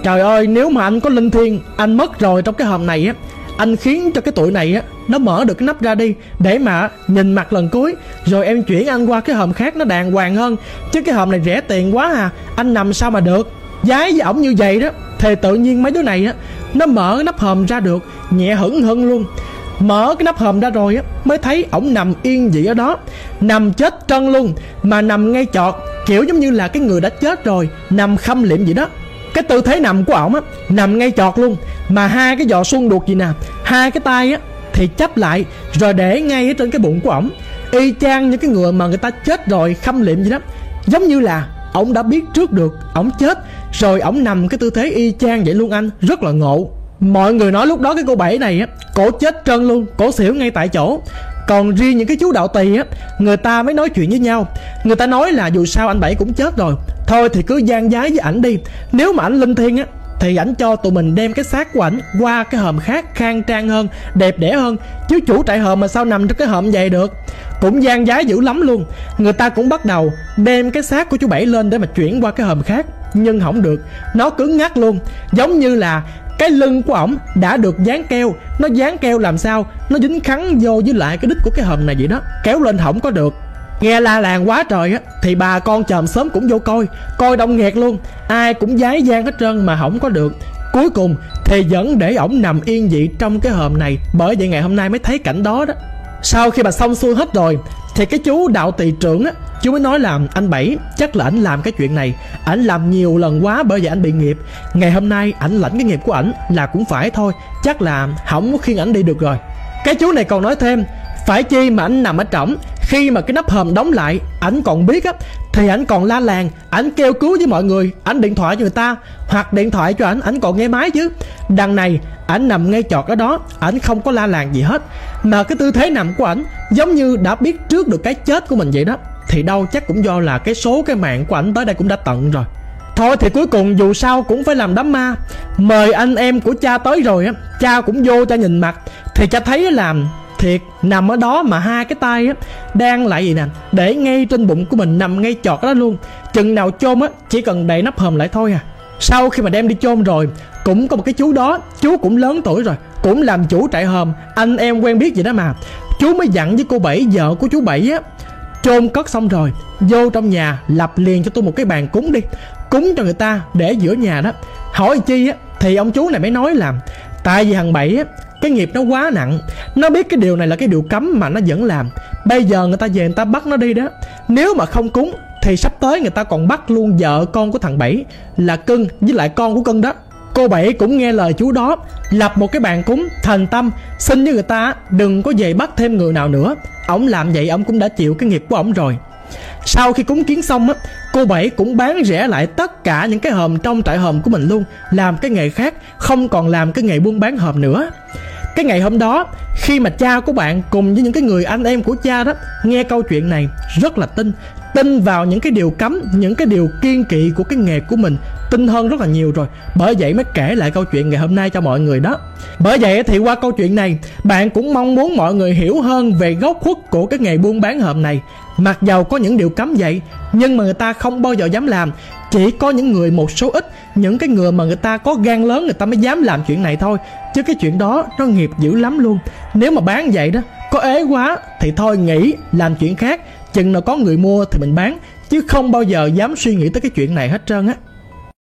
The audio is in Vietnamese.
Trời ơi, nếu mà anh có linh thiêng, anh mất rồi trong cái hòm này á, anh khiến cho cái tụi này á nó mở được cái nắp ra đi để mà nhìn mặt lần cuối, rồi em chuyển anh qua cái hòm khác nó đàng hoàng hơn. Chứ cái hòm này rẻ tiền quá à, anh nằm sao mà được. Giái với ổng như vậy đó thì tự nhiên mấy đứa này á nó mở cái nắp hòm ra được, nhẹ hửng hưng luôn. Mở cái nắp hòm ra rồi á mới thấy ổng nằm yên dị ở đó, nằm chết trân luôn, mà nằm ngay chọt, kiểu giống như là cái người đã chết rồi, nằm khâm liệm vậy đó. Cái tư thế nằm của ổng á, nằm ngay chọt luôn, mà hai cái giò xuân đuột gì nè, hai cái tay á thì chắp lại rồi để ngay ở trên cái bụng của ổng, y chang như cái người mà người ta chết rồi khâm liệm vậy đó. Giống như là ổng đã biết trước được ổng chết rồi ổng nằm cái tư thế y chang vậy luôn anh, rất là ngộ. Mọi người nói lúc đó cái cô Bảy này á, cổ chết trân luôn, cổ xỉu ngay tại chỗ. Còn riêng những cái chú đạo tỳ á, người ta mới nói chuyện với nhau. Người ta nói là dù sao anh Bảy cũng chết rồi, thôi thì cứ gian giái với ảnh đi. Nếu mà ảnh linh thiêng á thì ảnh cho tụi mình đem cái xác của ảnh qua cái hòm khác khang trang hơn, đẹp đẽ hơn. Chứ chủ trại hòm mà sao nằm trong cái hòm vậy được. Cũng gian giái dữ lắm luôn. Người ta cũng bắt đầu đem cái xác của chú Bảy lên để mà chuyển qua cái hòm khác, nhưng không được, nó cứng ngắc luôn. Giống như là cái lưng của ổng đã được dán keo. Nó dán keo làm sao nó dính khắn vô với lại cái đít của cái hòm này vậy đó, kéo lên không có được. Nghe la làng quá trời á thì bà con chòm xóm cũng vô coi đông nghẹt luôn. Ai cũng giái gian hết trơn mà không có được. Cuối cùng thì vẫn để ổng nằm yên dị trong cái hòm này. Bởi vậy ngày hôm nay mới thấy cảnh đó đó. Sau khi mà xong xuôi hết rồi thì cái chú đạo tỳ trưởng á, chú mới nói là anh Bảy chắc là ảnh làm cái chuyện này, ảnh làm nhiều lần quá bởi vậy ảnh bị nghiệp. Ngày hôm nay ảnh lãnh cái nghiệp của ảnh là cũng phải thôi, chắc là không có khiêng ảnh đi được rồi. Cái chú này còn nói thêm, phải chi mà ảnh nằm ở trỏng, khi mà cái nắp hòm đóng lại ảnh còn biết á thì ảnh còn la làng, ảnh kêu cứu với mọi người, ảnh điện thoại cho người ta, hoặc điện thoại cho ảnh còn nghe máy chứ. Đằng này ảnh nằm ngay chọt ở đó, ảnh không có la làng gì hết, mà cái tư thế nằm của ảnh giống như đã biết trước được cái chết của mình vậy đó. Thì đâu chắc cũng do là cái số cái mạng của ảnh tới đây cũng đã tận rồi. Thôi thì cuối cùng dù sao cũng phải làm đám ma. Mời anh em của cha tới rồi á, cha cũng vô cha nhìn mặt thì cha thấy làm thiệt nằm ở đó mà hai cái tay á đang lại gì nè, để ngay trên bụng của mình, nằm ngay chọt đó luôn. Chừng nào chôn á chỉ cần đậy nắp hòm lại thôi à. Sau khi mà đem đi chôn rồi, cũng có một cái chú đó, chú cũng lớn tuổi rồi, cũng làm chủ trại hòm, anh em quen biết vậy đó mà. Chú mới dặn với cô Bảy, vợ của chú Bảy á, chôn cất xong rồi vô trong nhà lập liền cho tôi một cái bàn cúng đi, cúng cho người ta để giữa nhà đó. Hỏi chi á thì ông chú này mới nói là tại vì thằng Bảy á cái nghiệp nó quá nặng, nó biết cái điều này là cái điều cấm mà nó vẫn làm. Bây giờ người ta về người ta bắt nó đi đó, nếu mà không cúng thì sắp tới người ta còn bắt luôn vợ con của thằng Bảy là Cưng với lại con của Cưng đó. Cô Bảy cũng nghe lời chú đó, lập một cái bàn cúng thành tâm, xin với người ta đừng có về bắt thêm người nào nữa. Ổng làm vậy ổng cũng đã chịu cái nghiệp của ổng rồi. Sau khi cúng kiến xong á, cô Bảy cũng bán rẻ lại tất cả những cái hòm trong trại hòm của mình luôn, làm cái nghề khác, không còn làm cái nghề buôn bán hòm nữa. Cái ngày hôm đó, khi mà cha của bạn cùng với những cái người anh em của cha đó nghe câu chuyện này rất là tin vào những cái điều cấm, những cái điều kiêng kỵ của cái nghề của mình, tin hơn rất là nhiều rồi. Bởi vậy mới kể lại câu chuyện ngày hôm nay cho mọi người đó. Bởi vậy thì qua câu chuyện này, bạn cũng mong muốn mọi người hiểu hơn về gốc khuất của cái nghề buôn bán hòm này. Mặc dầu có những điều cấm vậy, nhưng mà người ta không bao giờ dám làm. Chỉ có những người một số ít, những cái người mà người ta có gan lớn người ta mới dám làm chuyện này thôi. Chứ cái chuyện đó nó nghiệp dữ lắm luôn. Nếu mà bán vậy đó, có ế quá thì thôi nghỉ, làm chuyện khác. Chừng nào có người mua thì mình bán, chứ không bao giờ dám suy nghĩ tới cái chuyện này hết trơn á.